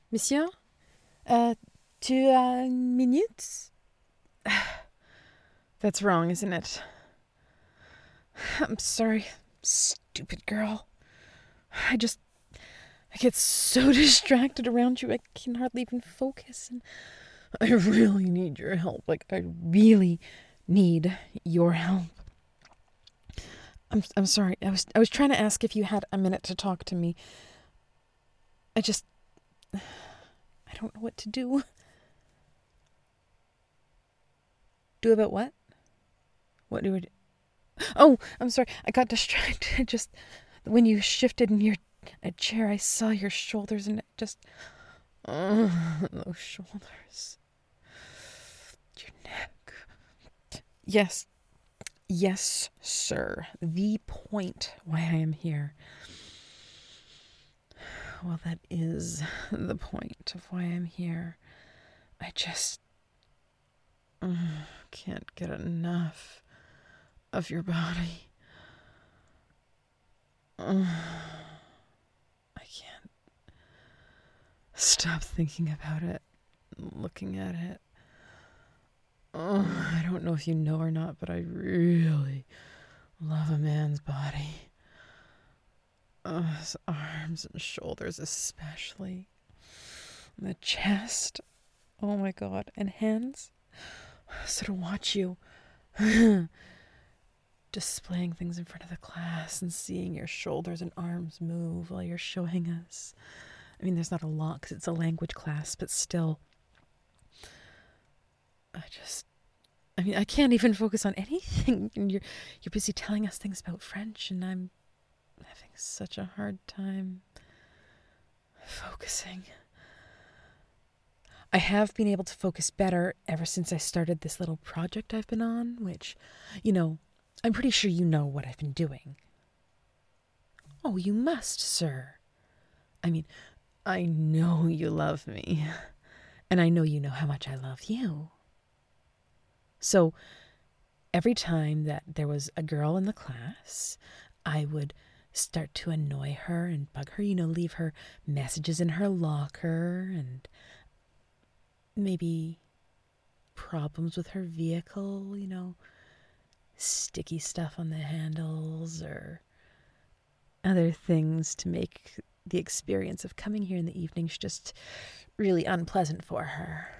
Monsieur? Tu as minutes? That's wrong, isn't it? I'm sorry, stupid girl. I get so distracted around you, I can hardly even focus. And I really need your help. I really need your help. I'm sorry. I was trying to ask if you had a minute to talk to me. I don't know what to do. Do about what? What do we do? Oh, I'm sorry. I got distracted. Just when you shifted in your chair, I saw your shoulders and those shoulders. Your neck. Yes. Yes, sir. The point why I am here. Well, that is the point of why I'm here. I just can't get enough of your body. I can't stop thinking about it, looking at it. I don't know if you know or not, but I really love a man's body. His arms and shoulders especially. The chest. Oh my god. And hands. So to watch you displaying things in front of the class and seeing your shoulders and arms move while you're showing us. I mean, there's not a lot because it's a language class, but still. I can't even focus on anything. And you're busy telling us things about French, and I'm having such a hard time focusing. I have been able to focus better ever since I started this little project I've been on, which, I'm pretty sure you know what I've been doing. Oh, you must, sir. I mean, I know you love me, and I know you know how much I love you. So, every time that there was a girl in the class, I would start to annoy her and bug her, leave her messages in her locker and maybe problems with her vehicle, sticky stuff on the handles or other things to make the experience of coming here in the evenings just really unpleasant for her.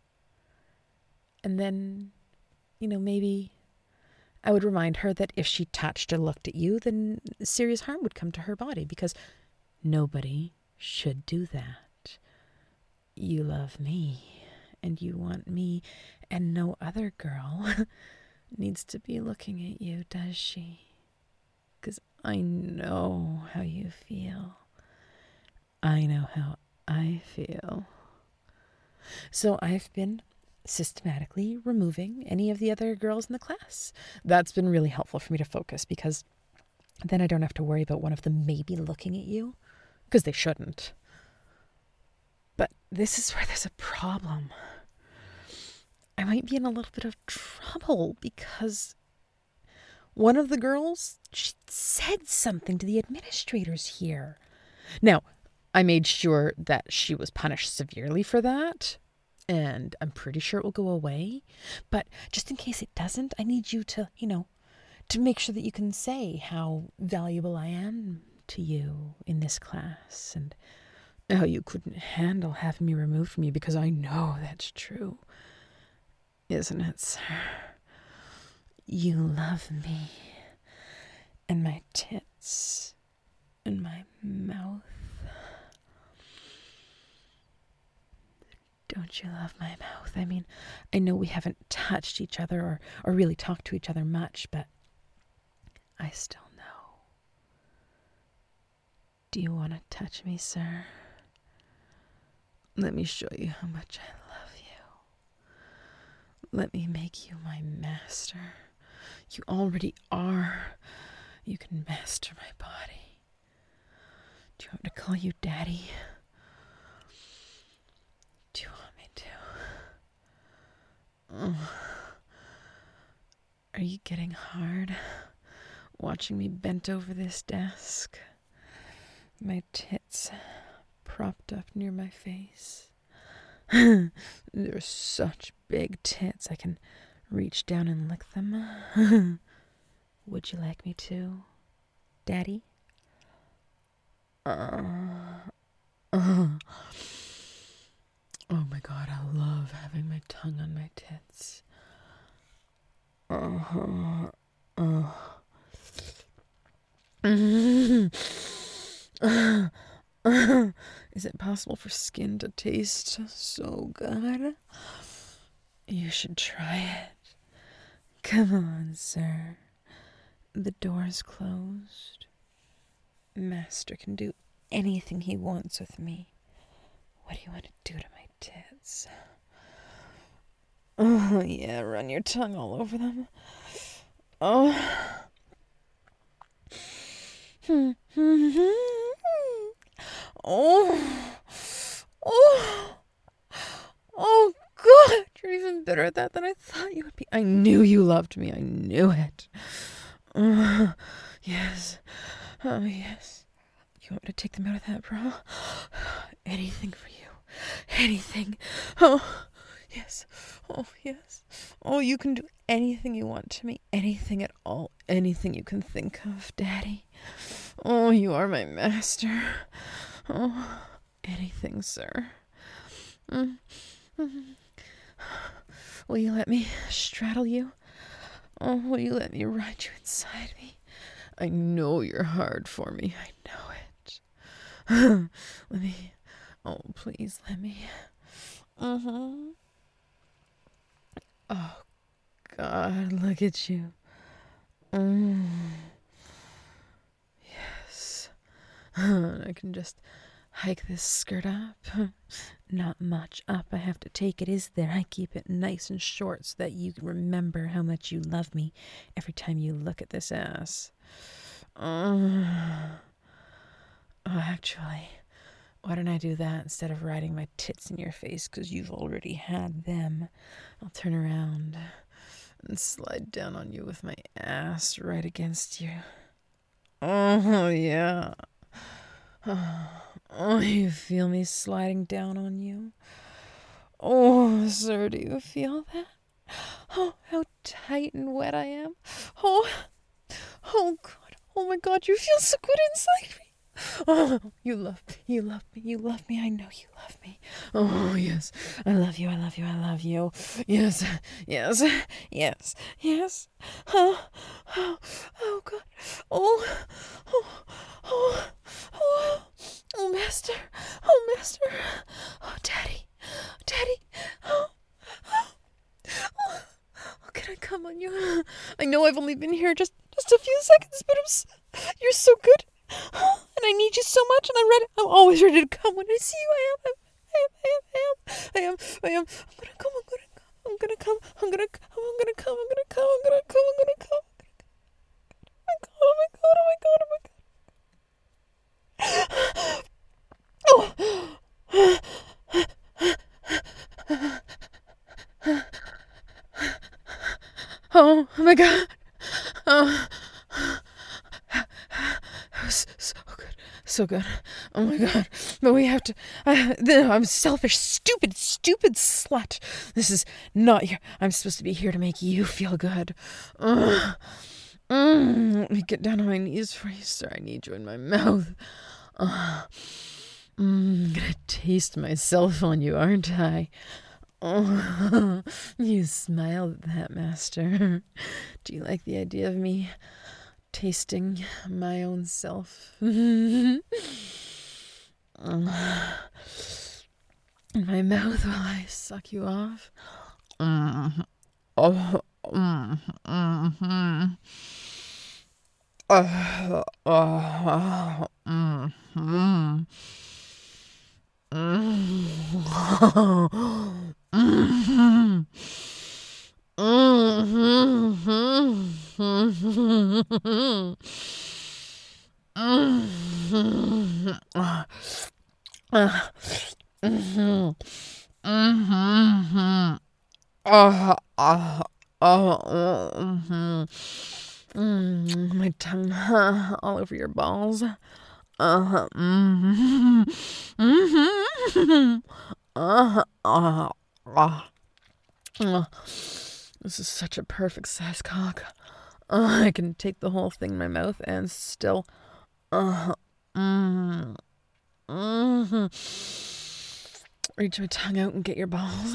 And then, maybe I would remind her that if she touched or looked at you, then serious harm would come to her body because nobody should do that. You love me and you want me, and no other girl needs to be looking at you, does she? Because I know how you feel. I know how I feel. So I've been systematically removing any of the other girls in the class. That's been really helpful for me to focus because then I don't have to worry about one of them maybe looking at you, because they shouldn't. But this is where there's a problem. I might be in a little bit of trouble because one of the girls, she said something to the administrators here. Now, I made sure that she was punished severely for that, and I'm pretty sure it will go away. But just in case it doesn't, I need you to, to make sure that you can say how valuable I am to you in this class and how you couldn't handle having me removed from you, because I know that's true. Isn't it, sir? You love me and my tits and my mouth. Don't you love my mouth? I mean, I know we haven't touched each other or really talked to each other much, but I still know. Do you want to touch me, sir? Let me show you how much I love you. Let me make you my master. You already are. You can master my body. Do you want me to call you Daddy? Do you want me to? Oh. Are you getting hard watching me bent over this desk? My tits propped up near my face. They're such big tits, I can reach down and lick them. Would you like me to, Daddy? Oh my God, I love having my tongue on my tits. Is it possible for skin to taste so good? You should try it. Come on, sir. The door's closed. Master can do anything he wants with me. What do you want to do to my tits? Oh, yeah, run your tongue all over them. Oh. Oh. Oh. Oh, God. You're even better at that than I thought you would be. I knew you loved me. I knew it. Yes. Oh, yes. You want me to take them out of that bra? Anything for you. Anything. Oh, yes. Oh, yes. Oh, you can do anything you want to me. Anything at all. Anything you can think of, Daddy. Oh, you are my master. Oh, anything, sir. Will you let me straddle you? Oh, will you let me ride you inside me? I know you're hard for me. I know it. Let me. Oh, please let me. Oh, God, look at you. Yes. I can just hike this skirt up. Not much up I have to take, it is there. I keep it nice and short so that you remember how much you love me every time you look at this ass. Actually, why don't I do that instead of riding my tits in your face, because you've already had them. I'll turn around and slide down on you with my ass right against you. Oh, yeah. Oh, you feel me sliding down on you? Oh, sir, do you feel that? Oh, how tight and wet I am. Oh, God. Oh, my God, you feel so good inside me. Oh, you love me, you love me, you love me. I know you love me. Oh, yes. I love you, I love you, I love you. Yes, yes, yes, yes. Oh, God. Oh, Master. Oh, Master. Oh, Daddy. Oh, can I come on you? I know I've only been here just a few seconds, but you're so good. And I need you so much, and I'm always ready to come when I see you. I am. I'm gonna come. Oh my God. Oh my God. Oh. So good. Oh my God. But we have to. I'm selfish, stupid slut. This is not here. I'm supposed to be here to make you feel good. Let me get down on my knees for you, sir. I need you in my mouth. I'm gonna taste myself on you, aren't I? Oh, you smiled at that, Master. Do you like the idea of me tasting my own self in my mouth while I suck you off? My tongue all over your balls. This is such a perfect size cock. I can take the whole thing in my mouth and still. Reach my tongue out and get your balls.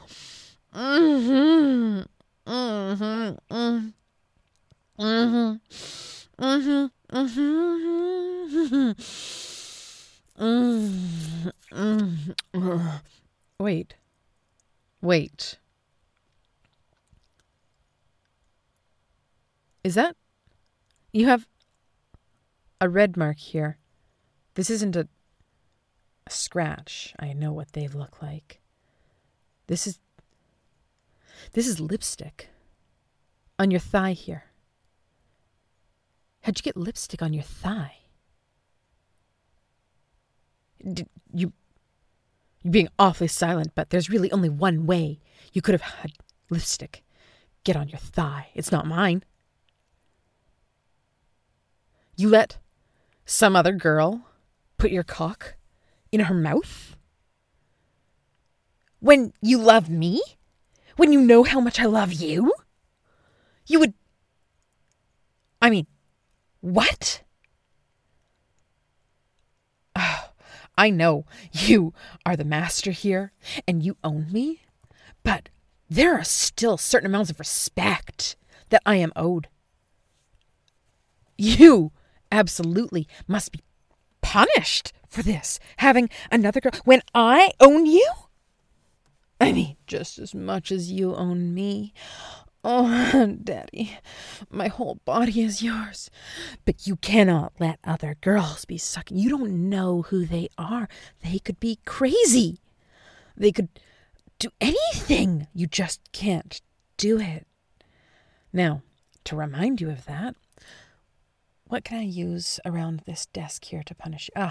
Wait. Is that? You have a red mark here. This isn't a scratch. I know what they look like. This is lipstick on your thigh here. How'd you get lipstick on your thigh? You're being awfully silent, but there's really only one way you could have had lipstick get on your thigh. It's not mine. You let some other girl put your cock in her mouth? When you love me? When you know how much I love you? You would... I mean, what? Oh, I know you are the master here and you own me, but there are still certain amounts of respect that I am owed. You absolutely must be punished for this, having another girl when I own you. I mean, just as much as you own me. Oh, Daddy, my whole body is yours. But you cannot let other girls be sucking. You don't know who they are. They could be crazy. They could do anything. You just can't do it. Now, to remind you of that, what can I use around this desk here to punish you?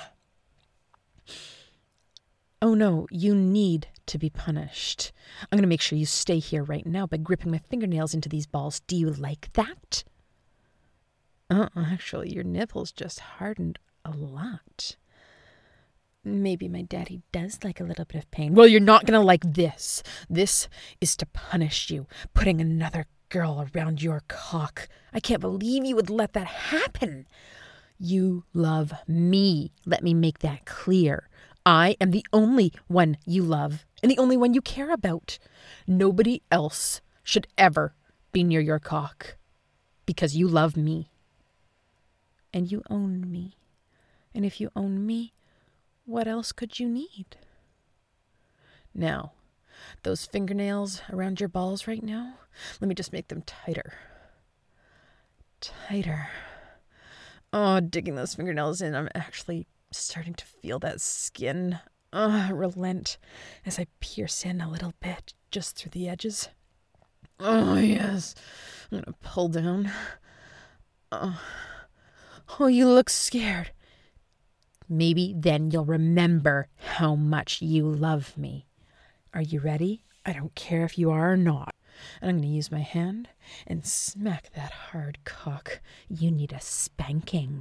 Oh no, you need to be punished. I'm going to make sure you stay here right now by gripping my fingernails into these balls. Do you like that? Actually, your nipples just hardened a lot. Maybe my daddy does like a little bit of pain. Well, you're not going to like this. This is to punish you, putting another girl around your cock. I can't believe you would let that happen. You love me. Let me make that clear. I am the only one you love and the only one you care about. Nobody else should ever be near your cock because you love me. And you own me. And if you own me, what else could you need? Now, those fingernails around your balls right now, let me just make them tighter. Tighter. Oh, digging those fingernails in, I'm actually starting to feel that skin relent as I pierce in a little bit just through the edges. Oh, yes. I'm going to pull down. Oh, you look scared. Maybe then you'll remember how much you love me. Are you ready? I don't care if you are or not. And I'm going to use my hand and smack that hard cock. You need a spanking.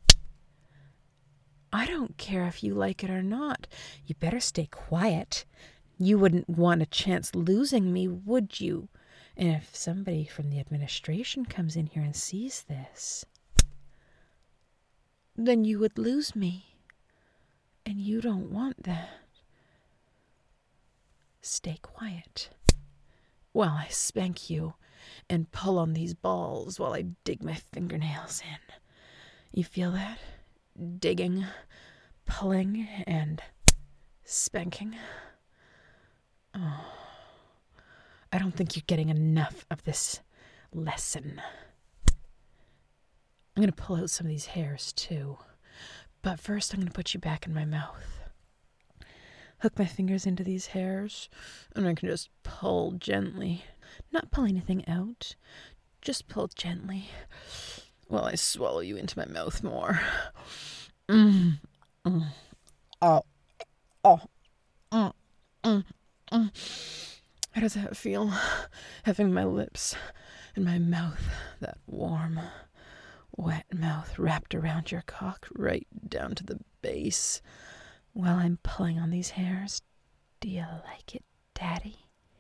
I don't care if you like it or not. You better stay quiet. You wouldn't want a chance losing me, would you? And if somebody from the administration comes in here and sees this, then you would lose me. And you don't want that. Stay quiet while I spank you and pull on these balls while I dig my fingernails in. You feel that? Digging, pulling, and spanking. Oh, I don't think you're getting enough of this lesson. I'm going to pull out some of these hairs too. But first I'm going to put you back in my mouth. Hook my fingers into these hairs, and I can just pull gently. Not pull anything out, just pull gently while I swallow you into my mouth more. How does that feel? Having my lips and my mouth, that warm, wet mouth wrapped around your cock right down to the base. while I'm pulling on these hairs. Do you like it, Daddy?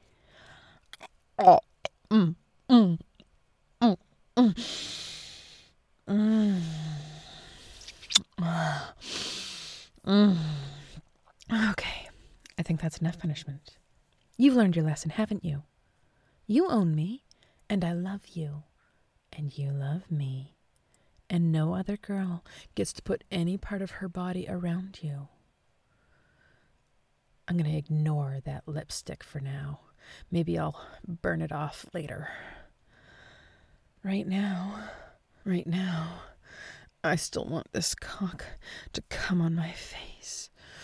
Oh, mm, mm, mm, mm, Mm. mm. Okay, I think that's enough punishment. You've learned your lesson, haven't you? You own me, and I love you, and you love me, and no other girl gets to put any part of her body around you. I'm going to ignore that lipstick for now. Maybe I'll burn it off later. Right now, I still want this cock to come on my face.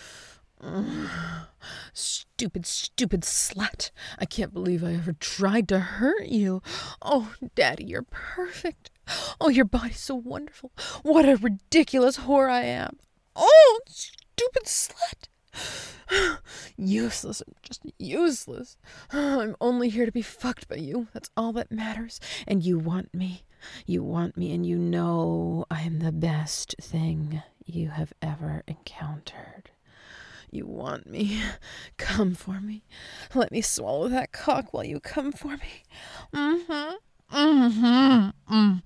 Stupid slut. I can't believe I ever tried to hurt you. Oh, Daddy, you're perfect. Oh, your body's so wonderful. What a ridiculous whore I am. Oh, stupid slut. Useless, just useless. I'm only here to be fucked by you. That's all that matters. And you want me. You want me, and you know I am the best thing you have ever encountered. You want me. Come for me. Let me swallow that cock while you come for me. Mm-hmm. Mm-hmm. Mm.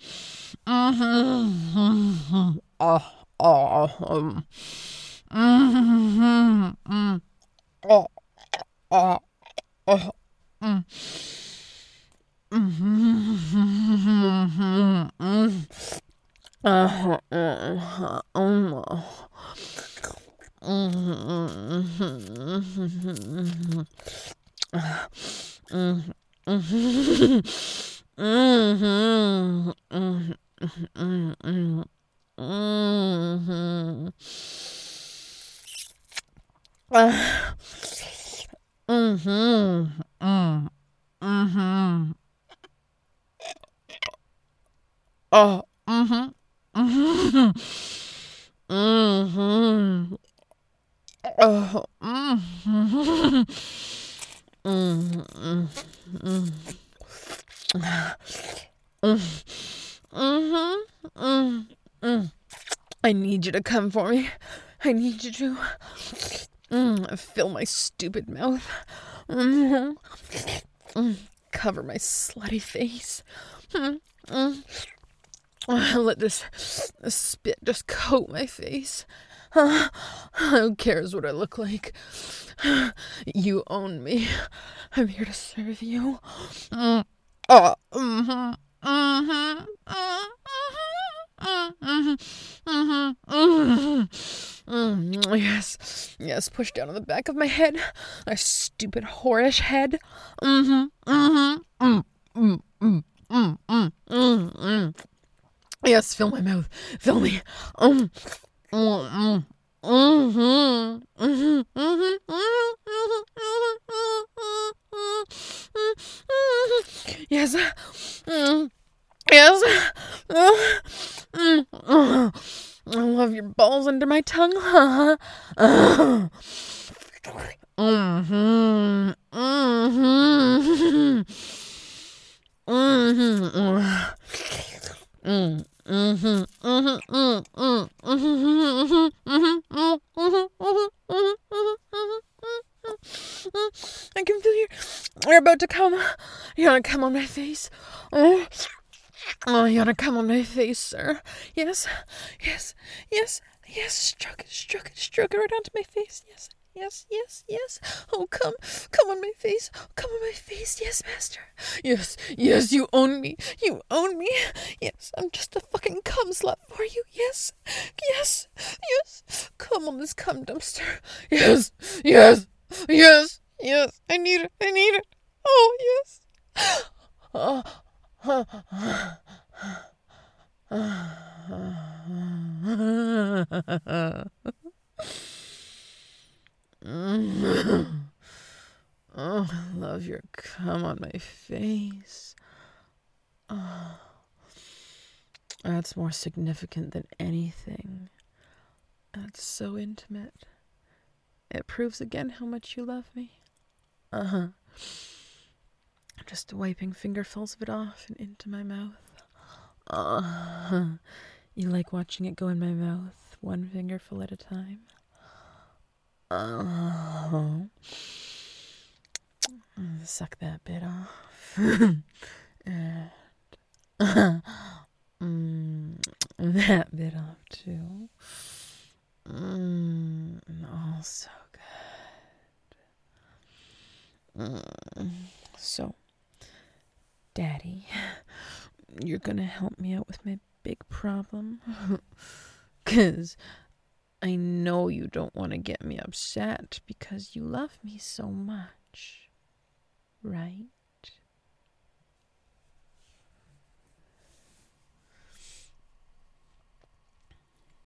Mm-hmm. Oh, oh, mm-hmm. Mm. Oh, oh, oh, mm. Mm-hmm. Mm. Oh, oh, I need you to come for me. I need you to fill my stupid mouth. Cover my slutty face. Let this spit just coat my face. Who cares what I look like? You own me. I'm here to serve you. oh, Yes, push down on the back of my head. My stupid whorish head. Yes, fill my mouth. Fill me. Yes. Yes. I love your balls under my tongue. I can feel you're about to come. You wanna come on my face? Oh, you wanna come on my face, sir? Yes. Stroke it right onto my face. Yes. Oh, come on my face. Come on my face. Yes, master. Yes, you own me. Yes, I'm just a fucking cum slut for you. Yes. Come on this cum dumpster. Yes. I need it. Oh, yes. Oh, I love your cum on my face. Oh, that's more significant than anything. That's so intimate. It proves again how much you love me. Just wiping fingerfuls of it off and into my mouth. You like watching it go in my mouth, one fingerful at a time? Uh, suck that bit off. And that bit off too. Also good. So, Daddy, you're gonna help me out with my big problem? 'Cause I know you don't want to get me upset because you love me so much, right?